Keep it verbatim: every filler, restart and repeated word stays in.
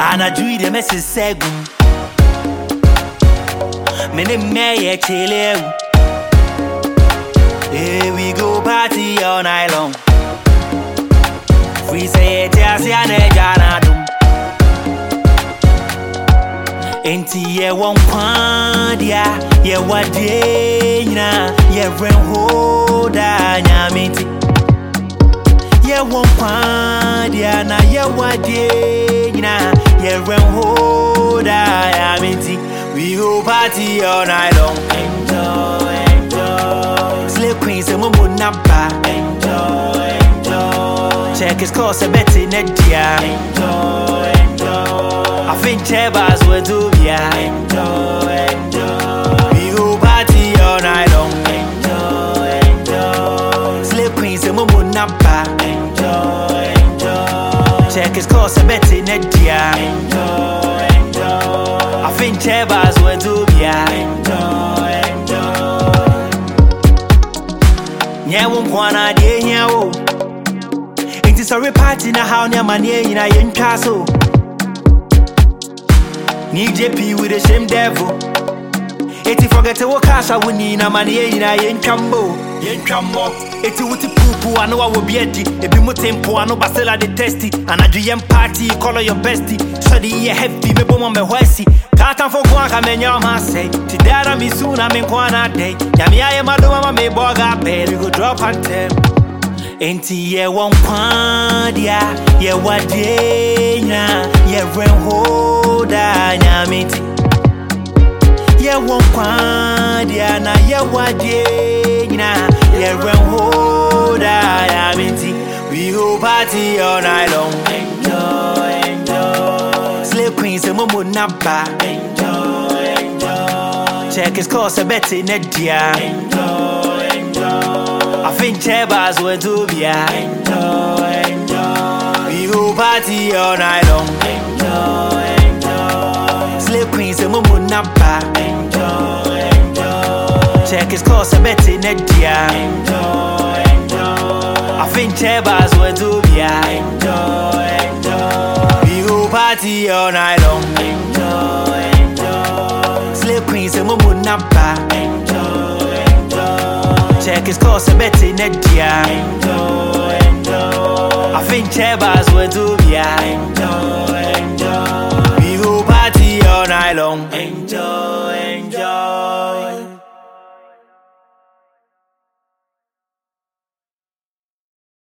And I dream the message segum. Many may chile. Here we go party all night long. Free say just ya ne jana dum. Enti ye won kwandia ye wade nyina ye ren hoda nyamiti. Ye won kwandia na ye wade nyina ye ren hoda nyamiti. We go party all night long. Enjoy, enjoy. Slave queens and mumbo napa. Enjoy, enjoy. Check his course a bet in it, yeah. Enjoy, enjoy. I think Chebas will do, yeah. Enjoy, enjoy. We go party all night long. Enjoy, enjoy. Slave queens and mumbo napa. Enjoy, enjoy. Check his course a bet in it, yeah. Enjoy, enjoy. I think Chebas will do, yeah. Enjoy, enjoy. Yeah, won't wanna dear here. It is a reparty now, how near my near in a young castle. Need J P with a shame devil. Eti forget to walk cash, I would need a money in a yen cambo. Yen cambo. Eti wuti poo, I know I will be a G. If you tempo, I know Basela the testy. And a G M party, call your bestie. So the year heavy, me bomb on me horsey. Kata for Kwanka, men your man say. Tidara me soon, I'm in Kwana day. Yamia, my doma, me boga bed. We go drop and tell. Enti ye won kwandia, ye wadenya, ye ren hoda nyamiti. Ye won kwandia na ye wadenya, ye ren hoda nyamiti. We go party all night long. Enjoy, enjoy. Slave queens and mumu napa. Enjoy, enjoy. Check his course a bet in it, yeah. Enjoy, enjoy. I think Chebas will do, yeah. Enjoy, enjoy. We go party all night long. Enjoy, enjoy. Slave queens and mumu napa. Enjoy, enjoy. Check his course a bet in it, yeah. Enjoy, enjoy. I think Chebas will do, yeah. Enjoy, enjoy. We go party all night long. Enjoy, enjoy. Slave queens and mumu napa. Enjoy, enjoy. Check his course a bet in it, yeah. Enjoy, enjoy. I think Chebas will do, yeah. Enjoy, enjoy. We go party all night long.